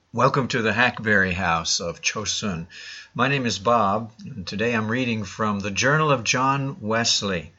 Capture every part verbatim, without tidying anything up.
Welcome to the Hackberry House of Chosun. My name is Bob, and today I'm reading from the Journal of John Wesley,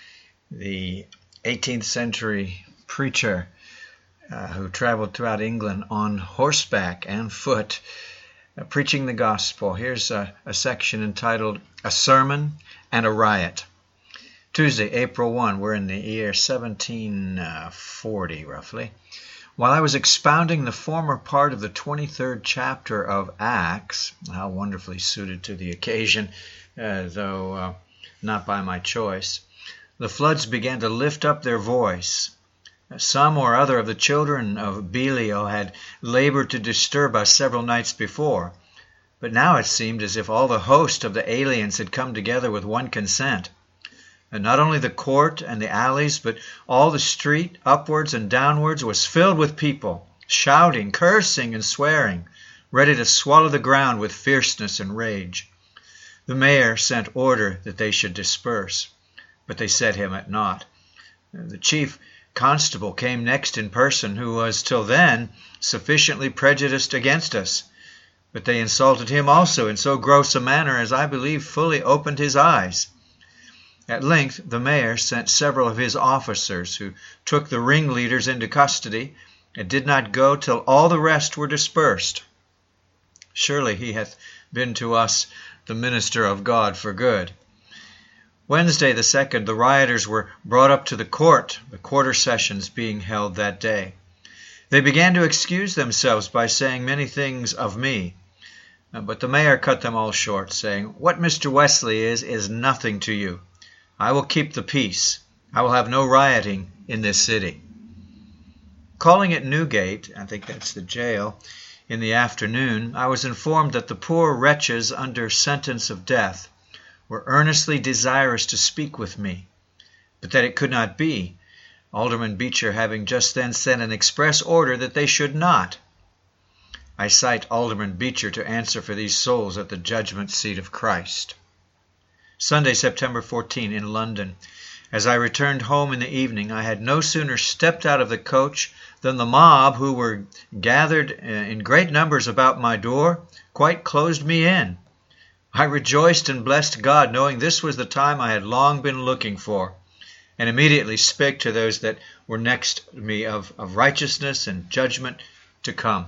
the eighteenth century preacher uh, who traveled throughout England on horseback and foot, uh, preaching the gospel. Here's a, a section entitled A Sermon and a Riot. Tuesday, April first, we're in the year seventeen forty roughly. While I was expounding the former part of the twenty-third chapter of Acts, how wonderfully suited to the occasion, uh, though uh, not by my choice, the floods began to lift up their voice. Some or other of the children of Belial had labored to disturb us several nights before, but now it seemed as if all the host of the aliens had come together with one consent. And not only the court and the alleys, but all the street, upwards and downwards, was filled with people, shouting, cursing, and swearing, ready to swallow the ground with fierceness and rage. The mayor sent order that they should disperse, but they set him at naught. The chief constable came next in person, who was till then sufficiently prejudiced against us, but they insulted him also in so gross a manner as I believe fully opened his eyes. At length the mayor sent several of his officers, who took the ringleaders into custody, and did not go till all the rest were dispersed. Surely he hath been to us the minister of God for good. Wednesday the second, the rioters were brought up to the court, the quarter sessions being held that day. They began to excuse themselves by saying many things of me, but the mayor cut them all short, saying, "What Mister Wesley is, is nothing to you. I will keep the peace. I will have no rioting in this city." Calling at Newgate, I think that's the jail, in the afternoon, I was informed that the poor wretches under sentence of death were earnestly desirous to speak with me, but that it could not be, Alderman Beecher having just then sent an express order that they should not. I cite Alderman Beecher to answer for these souls at the judgment seat of Christ. Sunday, September fourteenth, in London. As I returned home in the evening, I had no sooner stepped out of the coach than the mob, who were gathered in great numbers about my door, quite closed me in. I rejoiced and blessed God, knowing this was the time I had long been looking for, and immediately spake to those that were next me of, of righteousness and judgment to come.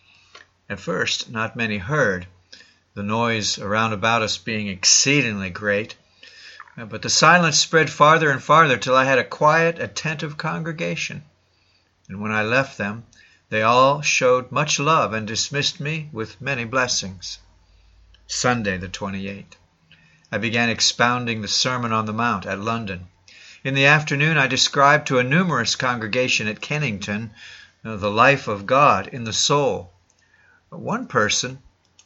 At first, not many heard, the noise around about us being exceedingly great. But the silence spread farther and farther till I had a quiet, attentive congregation. And when I left them, they all showed much love and dismissed me with many blessings. Sunday, the twenty-eighth. I began expounding the Sermon on the Mount at London. In the afternoon, I described to a numerous congregation at Kennington uh, the life of God in the soul. One person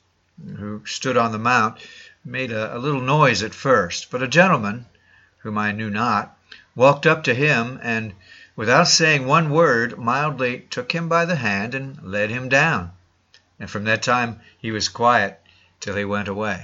who stood on the mount made a, a little noise at first, but a gentleman, whom I knew not, walked up to him and, without saying one word, mildly took him by the hand and led him down. And from that time he was quiet till he went away.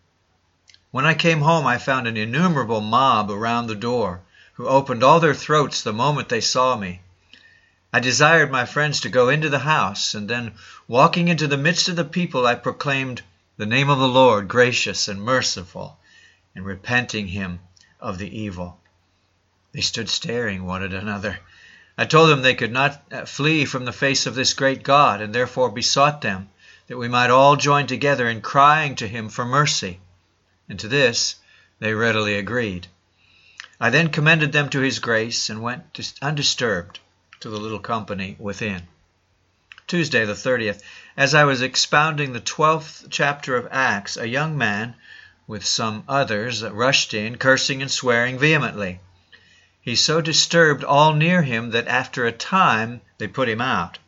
When I came home, I found an innumerable mob around the door, who opened all their throats the moment they saw me. I desired my friends to go into the house, and then, walking into the midst of the people, I proclaimed the name of the Lord, gracious and merciful, and repenting him of the evil. They stood staring one at another. I told them they could not flee from the face of this great God, and therefore besought them that we might all join together in crying to him for mercy. And to this they readily agreed. I then commended them to his grace, and went undisturbed to the little company within. Tuesday, the thirtieth. As I was expounding the twelfth chapter of Acts, a young man, with some others, rushed in, cursing and swearing vehemently. He so disturbed all near him that after a time they put him out.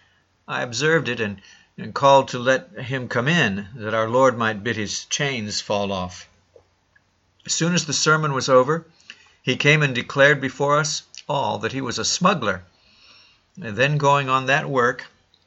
I observed it, and, and called to let him come in, that our Lord might bid his chains fall off. As soon as the sermon was over, he came and declared before us all that he was a smuggler, and then going on that work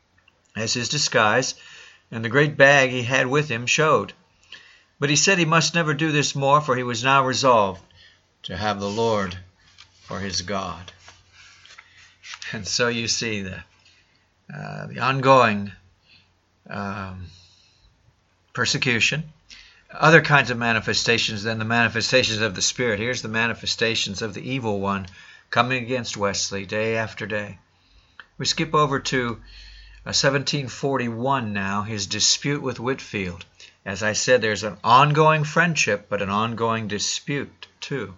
as his disguise, and the great bag he had with him showed. But he said he must never do this more, for he was now resolved to have the Lord for his God. And so you see the, uh, the ongoing um, persecution, other kinds of manifestations than the manifestations of the Spirit. Here's the manifestations of the evil one coming against Wesley day after day. We skip over to uh, seventeen forty-one now, his dispute with Whitefield. As I said, there's an ongoing friendship, but an ongoing dispute too.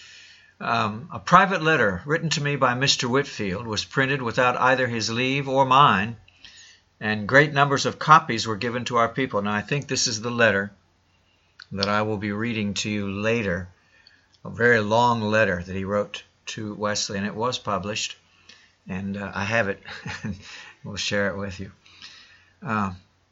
Um, a private letter written to me by Mister Whitefield was printed without either his leave or mine, and great numbers of copies were given to our people. Now, I think this is the letter that I will be reading to you later, a very long letter that he wrote to Wesley, and it was published, and uh, I have it, and we'll share it with you. Uh,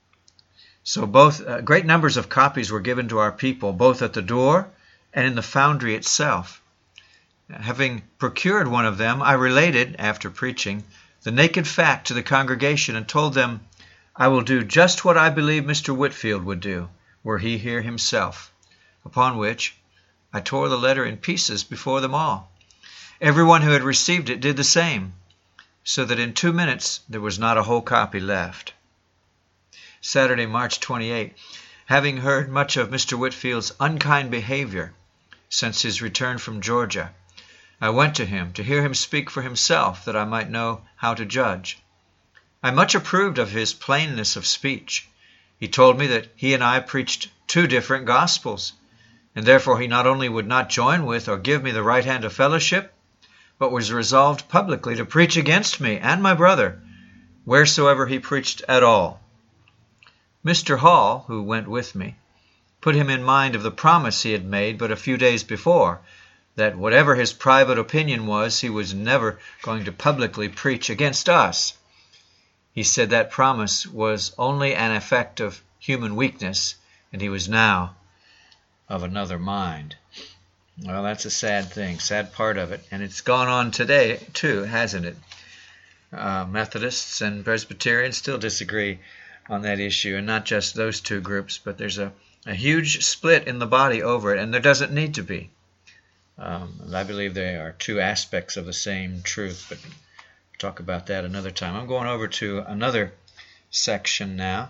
so both uh, great numbers of copies were given to our people, both at the door and in the foundry itself. Having procured one of them, I related, after preaching, the naked fact to the congregation and told them, I will do just what I believe Mister Whitefield would do, were he here himself. Upon which I tore the letter in pieces before them all. Everyone who had received it did the same, so that in two minutes there was not a whole copy left. Saturday, March twenty-eighth. Having heard much of Mister Whitefield's unkind behavior since his return from Georgia, I went to him to hear him speak for himself, that I might know how to judge. I much approved of his plainness of speech. He told me that he and I preached two different gospels, and therefore he not only would not join with or give me the right hand of fellowship, but was resolved publicly to preach against me and my brother, wheresoever he preached at all. Mister Hall, who went with me, put him in mind of the promise he had made but a few days before, that whatever his private opinion was, he was never going to publicly preach against us. He said that promise was only an effect of human weakness, and he was now of another mind. Well, that's a sad thing, sad part of it, and it's gone on today too, hasn't it? Uh, Methodists and Presbyterians still disagree on that issue, and not just those two groups, but there's a, a huge split in the body over it, and there doesn't need to be. Um, I believe they are two aspects of the same truth, but we'll talk about that another time. I'm going over to another section now.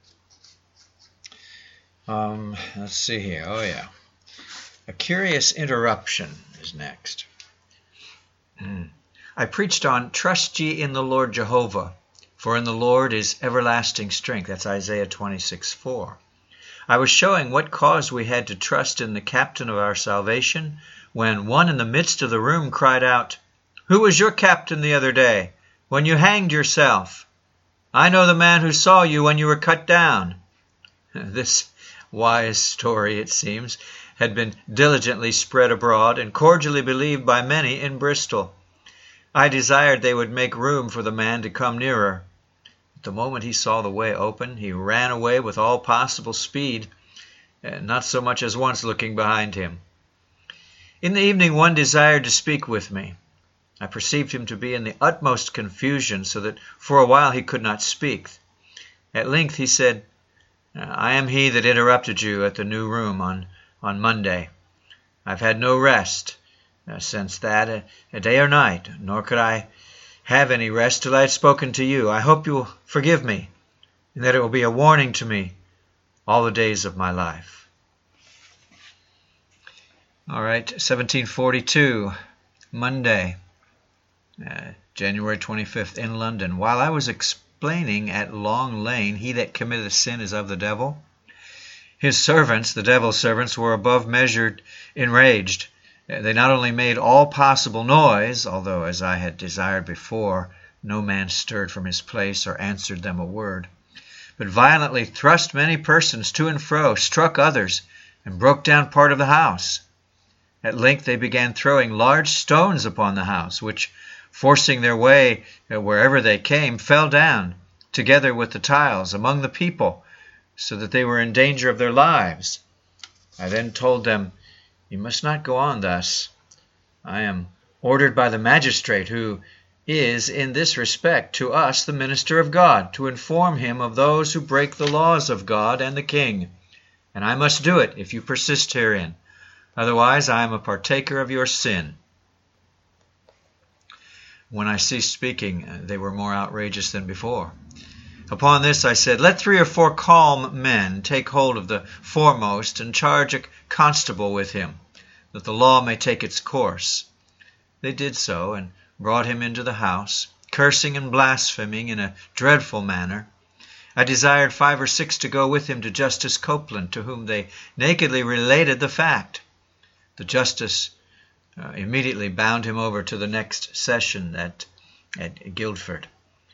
Um, let's see here. Oh, yeah. A curious interruption is next. Mm. I preached on, Trust ye in the Lord Jehovah, for in the Lord is everlasting strength. That's Isaiah twenty-six four. I was showing what cause we had to trust in the captain of our salvation, when one in the midst of the room cried out, Who was your captain the other day, when you hanged yourself? I know the man who saw you when you were cut down. This wise story, it seems, had been diligently spread abroad and cordially believed by many in Bristol. I desired they would make room for the man to come nearer. But the moment he saw the way open, he ran away with all possible speed, and not so much as once looking behind him. In the evening one desired to speak with me. I perceived him to be in the utmost confusion, so that for a while he could not speak. At length he said, I am he that interrupted you at the new room on, on Monday. I've had no rest uh, since that, a, a day or night, nor could I have any rest till I had spoken to you. I hope you will forgive me, and that it will be a warning to me all the days of my life. All right, seventeen forty-two, Monday, uh, January twenty-fifth, in London. While I was explaining at Long Lane, he that committeth sin is of the devil, his servants, the devil's servants, were above measure enraged. They not only made all possible noise, although, as I had desired before, no man stirred from his place or answered them a word, but violently thrust many persons to and fro, struck others, and broke down part of the house. At length they began throwing large stones upon the house, which, forcing their way wherever they came, fell down, together with the tiles, among the people, so that they were in danger of their lives. I then told them, You must not go on thus. I am ordered by the magistrate, who is, in this respect, to us the minister of God, to inform him of those who break the laws of God and the king. And I must do it if you persist herein. Otherwise, I am a partaker of your sin. When I ceased speaking, they were more outrageous than before. Upon this I said, Let three or four calm men take hold of the foremost, and charge a constable with him, that the law may take its course. They did so, and brought him into the house, cursing and blaspheming in a dreadful manner. I desired five or six to go with him to Justice Copeland, to whom they nakedly related the fact. The justice uh, immediately bound him over to the next session at, at Guildford.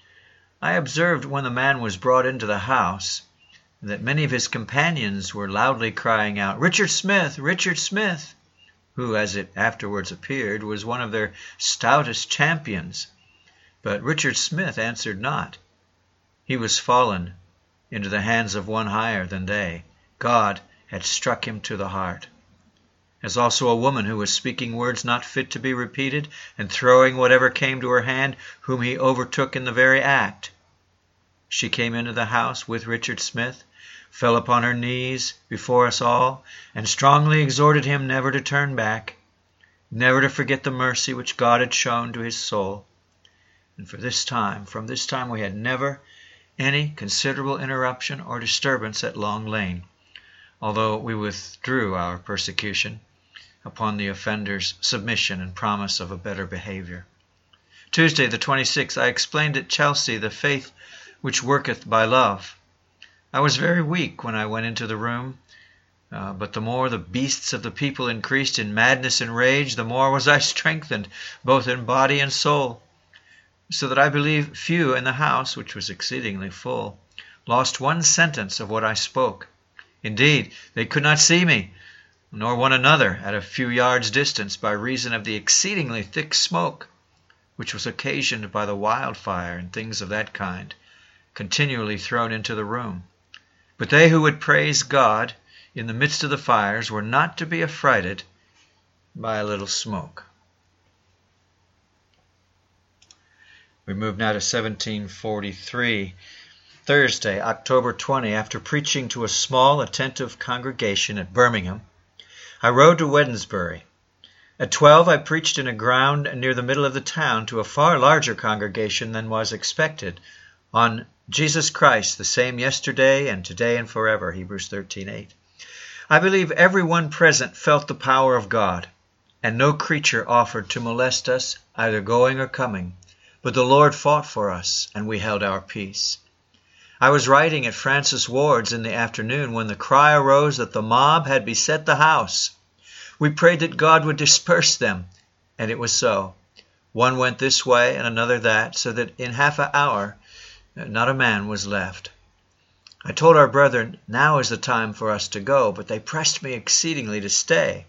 I observed when the man was brought into the house that many of his companions were loudly crying out, Richard Smith! Richard Smith! who, as it afterwards appeared, was one of their stoutest champions. But Richard Smith answered not. He was fallen into the hands of one higher than they. God had struck him to the heart. As also a woman who was speaking words not fit to be repeated, and throwing whatever came to her hand, whom he overtook in the very act. She came into the house with Richard Smith, fell upon her knees before us all, and strongly exhorted him never to turn back, never to forget the mercy which God had shown to his soul. And for this time, from this time we had never any considerable interruption or disturbance at Long Lane, although we withdrew our persecution upon the offender's submission and promise of a better behavior. Tuesday, the twenty-sixth, I explained at Chelsea the faith which worketh by love. I was very weak when I went into the room, uh, but the more the beasts of the people increased in madness and rage, the more was I strengthened, both in body and soul, so that I believe few in the house, which was exceedingly full, lost one sentence of what I spoke. Indeed, they could not see me, nor one another at a few yards' distance, by reason of the exceedingly thick smoke, which was occasioned by the wildfire and things of that kind, continually thrown into the room. But they who would praise God in the midst of the fires were not to be affrighted by a little smoke. We move now to seventeen forty-three. Thursday, October twentieth, after preaching to a small, attentive congregation at Birmingham, I rode to Wednesbury. At twelve, I preached in a ground near the middle of the town to a far larger congregation than was expected, on Jesus Christ, the same yesterday and today and forever, Hebrews thirteen eight. I believe every one present felt the power of God, and no creature offered to molest us, either going or coming. But the Lord fought for us, and we held our peace. I was writing at Francis Ward's in the afternoon when the cry arose that the mob had beset the house. We prayed that God would disperse them, and it was so. One went this way and another that, so that in half an hour not a man was left. I told our brethren, now is the time for us to go, but they pressed me exceedingly to stay.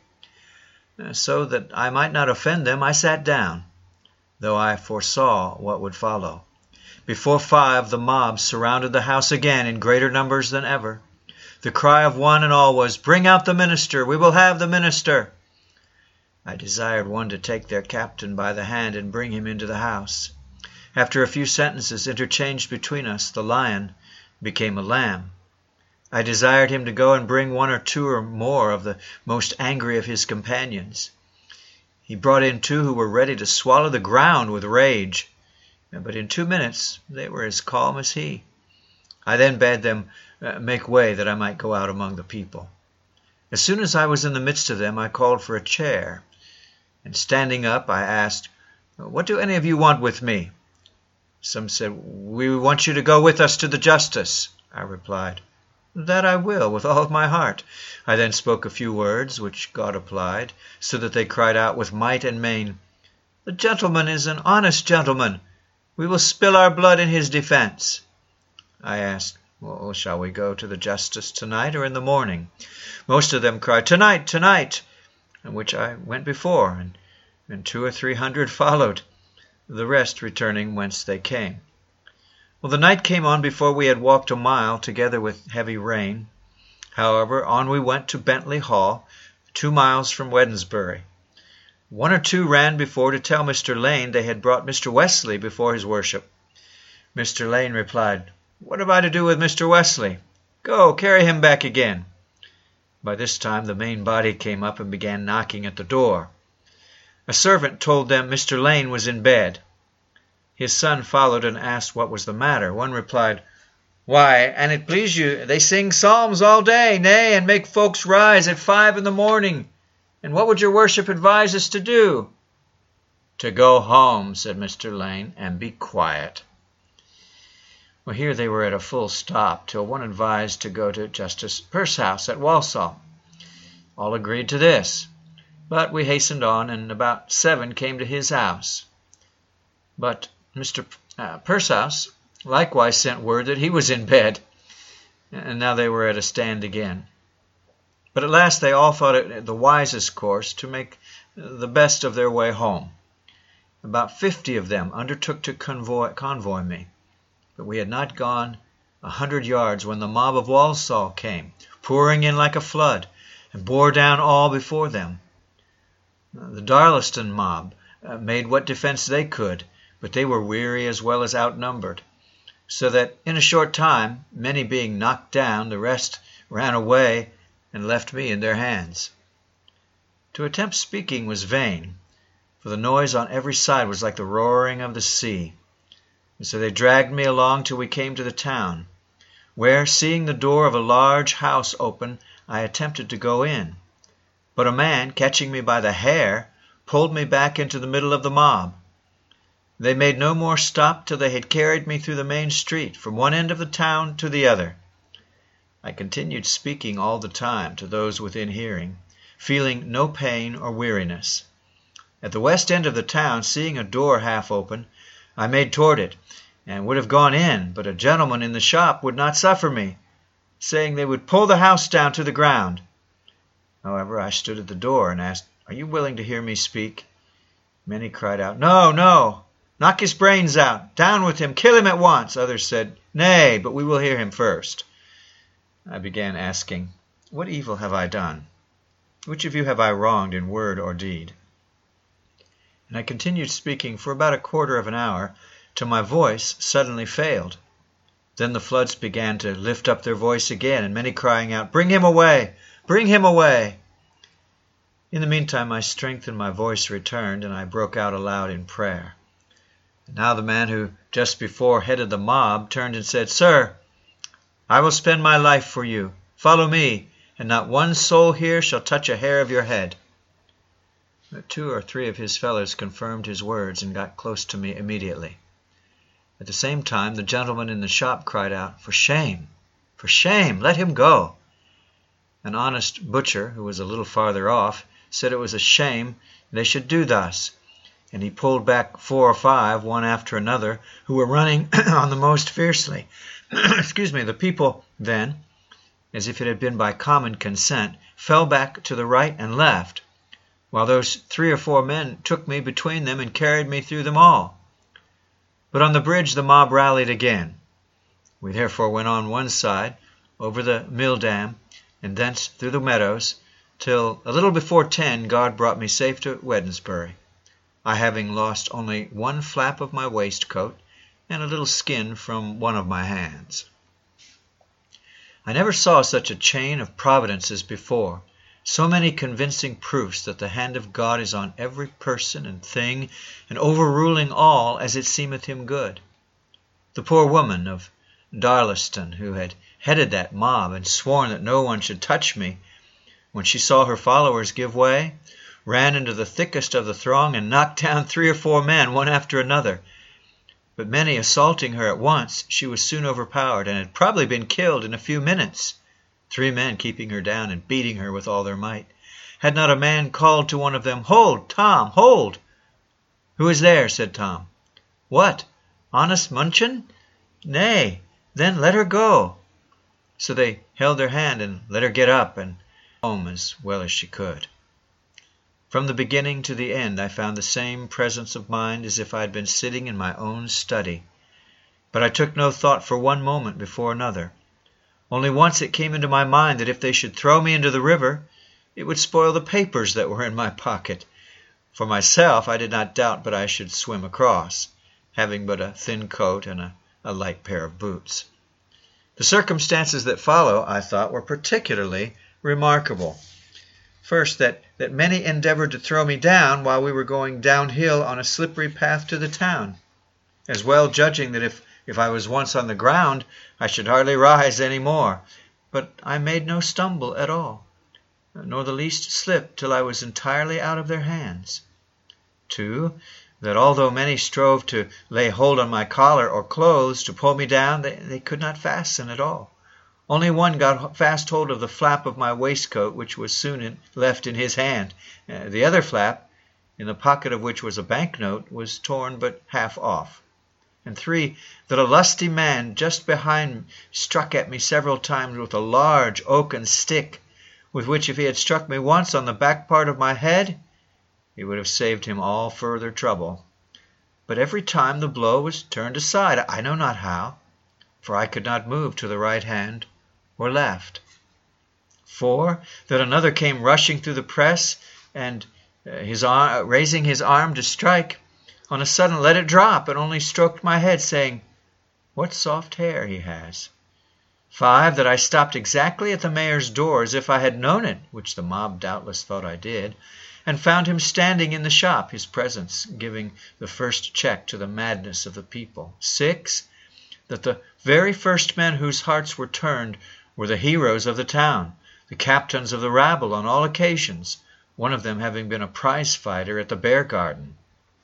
So that I might not offend them, I sat down, though I foresaw what would follow. Before five, the mob surrounded the house again in greater numbers than ever. The cry of one and all was, Bring out the minister! We will have the minister! I desired one to take their captain by the hand and bring him into the house. After a few sentences interchanged between us, the lion became a lamb. I desired him to go and bring one or two or more of the most angry of his companions. He brought in two who were ready to swallow the ground with rage, but in two minutes they were as calm as he. I then bade them uh, make way that I might go out among the people. As soon as I was in the midst of them, I called for a chair, and standing up, I asked, What do any of you want with me? Some said, We want you to go with us to the justice. I replied, That I will, with all of my heart. I then spoke a few words, which God applied, so that they cried out with might and main, The gentleman is an honest gentleman. We will spill our blood in his defense. I asked, Well, shall we go to the justice tonight or in the morning? Most of them cried, Tonight, tonight, in which I went before, and, and two or three hundred followed, the rest returning whence they came. Well, the night came on before we had walked a mile, together with heavy rain. However, on we went to Bentley Hall, two miles from Wednesbury. One or two ran before to tell Mister Lane they had brought Mister Wesley before his worship. Mister Lane replied, What have I to do with Mister Wesley? Go, carry him back again. By this time the main body came up and began knocking at the door. A servant told them Mister Lane was in bed. His son followed and asked what was the matter. One replied, Why, an it please you, they sing psalms all day, nay, and make folks rise at five in the morning. And what would your worship advise us to do? To go home, said Mister Lane, and be quiet. Well, here they were at a full stop, till one advised to go to Justice Pursehouse at Walsall. All agreed to this, but we hastened on, and about seven came to his house. But Mister Uh, Pursehouse likewise sent word that he was in bed, and now they were at a stand again. But at last they all thought it the wisest course to make the best of their way home. About fifty of them undertook to convoy, convoy me, but we had not gone a hundred yards when the mob of Walsall came, pouring in like a flood, and bore down all before them. The Darlaston mob uh, made what defense they could, but they were weary as well as outnumbered, so that in a short time, many being knocked down, the rest ran away and left me in their hands. To attempt speaking was vain, for the noise on every side was like the roaring of the sea. And so they dragged me along till we came to the town, where, seeing the door of a large house open, I attempted to go in. But a man, catching me by the hair, pulled me back into the middle of the mob. They made no more stop till they had carried me through the main street, from one end of the town to the other. I continued speaking all the time to those within hearing, feeling no pain or weariness. At the west end of the town, seeing a door half open, I made toward it, and would have gone in, but a gentleman in the shop would not suffer me, saying they would pull the house down to the ground. However, I stood at the door and asked, "Are you willing to hear me speak?" Many cried out, "No, no! Knock his brains out! Down with him! Kill him at once!" Others said, "Nay, but we will hear him first." I began asking, "What evil have I done? Which of you have I wronged in word or deed?" And I continued speaking for about a quarter of an hour, till my voice suddenly failed. Then the floods began to lift up their voice again, and many crying out, "Bring him away! Bring him away!" In the meantime my strength and my voice returned, and I broke out aloud in prayer. And now the man who just before headed the mob turned and said, "Sir, I will spend my life for you. Follow me, and not one soul here shall touch a hair of your head." But two or three of his fellows confirmed his words and got close to me immediately. At the same time the gentleman in the shop cried out, "For shame! For shame! Let him go!" An honest butcher, who was a little farther off, said it was a shame they should do thus, and he pulled back four or five, one after another, who were running on the most fiercely. Excuse me. The people then, as if it had been by common consent, fell back to the right and left, while those three or four men took me between them and carried me through them all. But on the bridge the mob rallied again. We therefore went on one side, over the mill dam, and thence through the meadows, till a little before ten God brought me safe to Wednesbury, I having lost only one flap of my waistcoat and a little skin from one of my hands. I never saw such a chain of providences before, so many convincing proofs that the hand of God is on every person and thing, and overruling all as it seemeth him good. The poor woman of Darlaston, who had headed that mob and sworn that no one should touch me, when she saw her followers give way, ran into the thickest of the throng and knocked down three or four men, one after another. But many assaulting her at once, she was soon overpowered, and had probably been killed in a few minutes, three men keeping her down and beating her with all their might. Had not a man called to one of them, "Hold, Tom, hold!" "Who is there?" said Tom. "What, honest Munchin? Nay, then let her go." So they held her hand and let her get up and home as well as she could. From the beginning to the end I found the same presence of mind as if I had been sitting in my own study. But I took no thought for one moment before another. Only once it came into my mind that if they should throw me into the river, it would spoil the papers that were in my pocket. For myself, I did not doubt but I should swim across, having but a thin coat and a, a light pair of boots. The circumstances that follow, I thought, were particularly remarkable. First, that, that many endeavored to throw me down while we were going downhill on a slippery path to the town, as well judging that if If I was once on the ground, I should hardly rise any more. But I made no stumble at all, nor the least slip, till I was entirely out of their hands. Two, that although many strove to lay hold on my collar or clothes to pull me down, they, they could not fasten at all. Only one got fast hold of the flap of my waistcoat, which was soon in, left in his hand. Uh, the other flap, in the pocket of which was a banknote, was torn but half off. And three, that a lusty man just behind me struck at me several times with a large oaken stick, with which if he had struck me once on the back part of my head, it would have saved him all further trouble. But every time the blow was turned aside, I know not how, for I could not move to the right hand or left. Four, that another came rushing through the press, and uh, his arm, raising his arm to strike, on a sudden let it drop, and only stroked my head, saying, "What soft hair he has." Five, that I stopped exactly at the mayor's door, as if I had known it, which the mob doubtless thought I did, and found him standing in the shop, his presence giving the first check to the madness of the people. Six, that the very first men whose hearts were turned were the heroes of the town, the captains of the rabble on all occasions, one of them having been a prize fighter at the Bear Garden.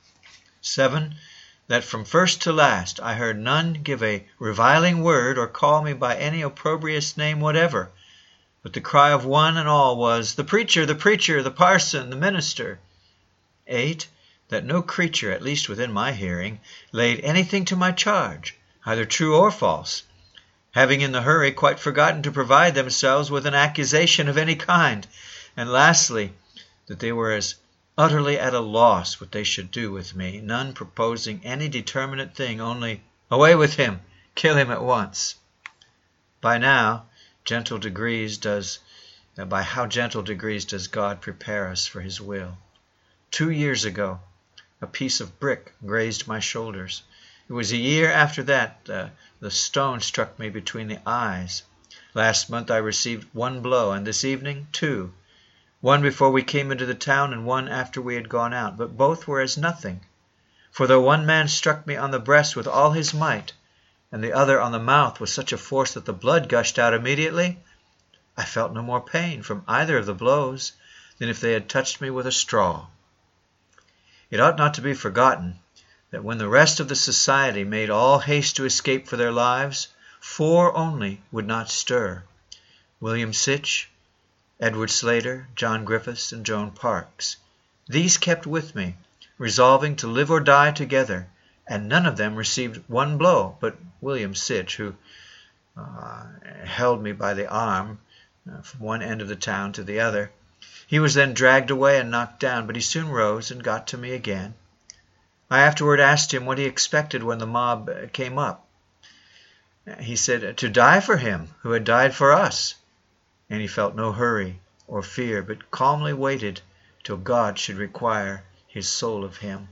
Seven, that from first to last I heard none give a reviling word or call me by any opprobrious name whatever, but the cry of one and all was, "The preacher, the preacher, the parson, the minister." Eight, that no creature, at least within my hearing, laid anything to my charge, either true or false, having in the hurry quite forgotten to provide themselves with an accusation of any kind. And lastly, that they were as utterly at a loss what they should do with me, none proposing any determinate thing, only, "Away with him, kill him at once." By now, gentle degrees does, uh, by how gentle degrees does God prepare us for his will. Two years ago, a piece of brick grazed my shoulders. It was a year after that uh, the stone struck me between the eyes. Last month I received one blow, and this evening two. One before we came into the town, and one after we had gone out. But both were as nothing. For though one man struck me on the breast with all his might, and the other on the mouth with such a force that the blood gushed out immediately, I felt no more pain from either of the blows than if they had touched me with a straw. It ought not to be forgotten that when the rest of the society made all haste to escape for their lives, four only would not stir: William Sitch, Edward Slater, John Griffiths, and Joan Parks. These kept with me, resolving to live or die together, and none of them received one blow but William Sitch, who uh, held me by the arm uh, from one end of the town to the other. He was then dragged away and knocked down, but he soon rose and got to me again. I afterward asked him what he expected when the mob came up. He said, to die for him who had died for us. And he felt no hurry or fear, but calmly waited till God should require his soul of him.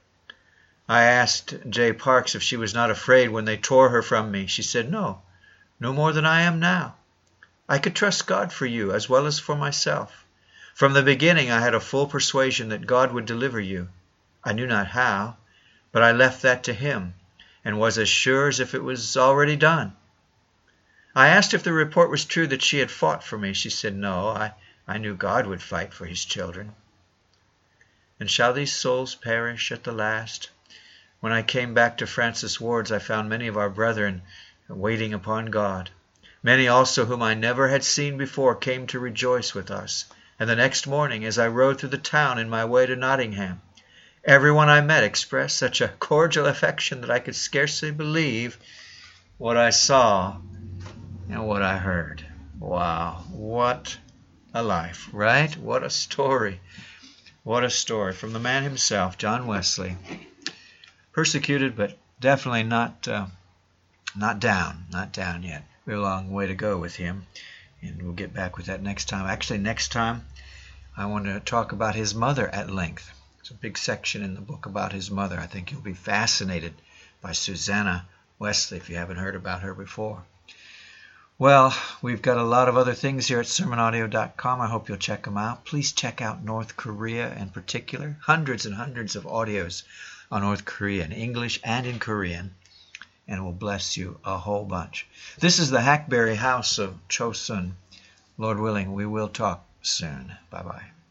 I asked J. Parks if she was not afraid when they tore her from me. She said, no, no more than I am now. I could trust God for you as well as for myself. From the beginning I had a full persuasion that God would deliver you. I knew not how, but I left that to him, and was as sure as if it was already done. I asked if the report was true that she had fought for me. She said, no, I, I knew God would fight for his children. And shall these souls perish at the last? When I came back to Francis Ward's, I found many of our brethren waiting upon God. Many also whom I never had seen before came to rejoice with us. And the next morning, as I rode through the town in my way to Nottingham, everyone I met expressed such a cordial affection that I could scarcely believe what I saw and what I heard. Wow, what a life, right? What a story. What a story from the man himself, John Wesley. Persecuted, but definitely not uh, not down, not down yet. We have a long way to go with him, and we'll get back with that next time. Actually, next time I want to talk about his mother at length. There's a big section in the book about his mother. I think you'll be fascinated by Susanna Wesley if you haven't heard about her before. Well, we've got a lot of other things here at sermon audio dot com. I hope you'll check them out. Please check out North Korea in particular. Hundreds and hundreds of audios on North Korea in English and in Korean. and it will bless you a whole bunch. This is the Hackberry House of Chosun. Lord willing, we will talk soon. Bye-bye.